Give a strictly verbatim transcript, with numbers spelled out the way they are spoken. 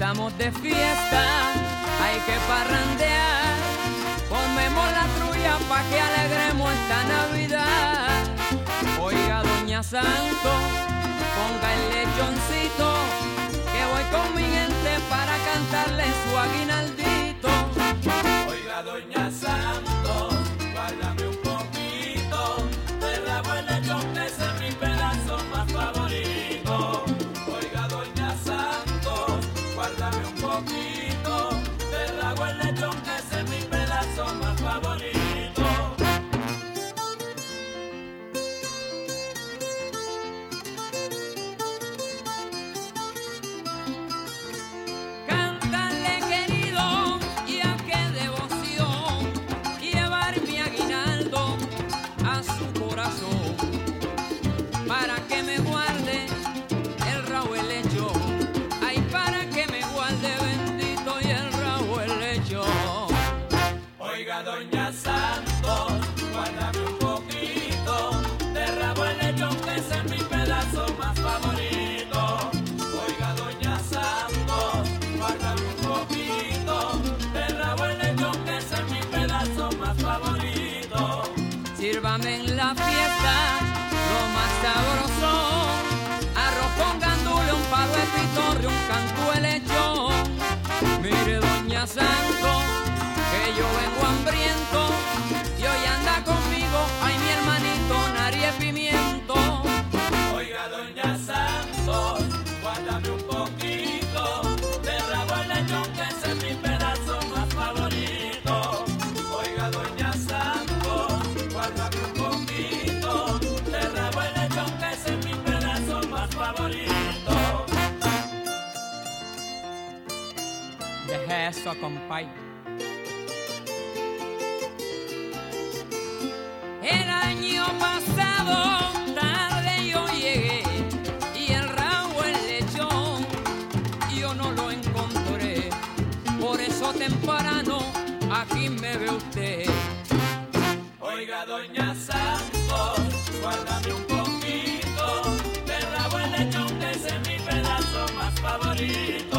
estamos de fiesta, hay que parrandear. Comemos la trulla pa' que alegremos esta Navidad. Oiga, doña Santo, ponga el lechoncito, que voy con mi gente para cantarle su aguinaldito. Oiga, doña Santo, guárdame un poquito de rabo el lechón, que ese es mi pedazo más favorito. Oiga, doña Santo, guárdame un poquito de rabo el lechón, que ese es mi pedazo más favorito. Cántale, querido, y a qué devoción llevar mi aguinaldo a su corazón, para que me guarde el rabo el lechón. Ay, para que me guarde bendito y el rabo el lechón. Oiga, doña Santos, guárdame un poquito de rabo el lechón, que ese es mi pedazo más favorito. Oiga, doña Santos, guárdame un poquito de rabo el lechón, que ese es mi pedazo más favorito. Sírvame en la fiesta lo más sabroso, arroz con gandules, un palo de pitorre, un canto de lechón. Mire, doña Santo, que yo vengo hambriento y hoy anda conmigo, ay, mi hermanito, nariz de pimiento. Oiga, doña Santos, guárdame un poquito de rabo el lechón, que ese es mi pedazo más favorito. Oiga, doña Santos, guárdame un poquito de rabo el lechón, que ese es mi pedazo más favorito. Deja eso, compay. El año pasado tarde yo llegué y el rabo el lechón yo no lo encontré. Por eso temprano aquí me ve usted. Oiga, doña Santos, guárdame un poquito de rabo el lechón, que ese es mi pedazo más favorito.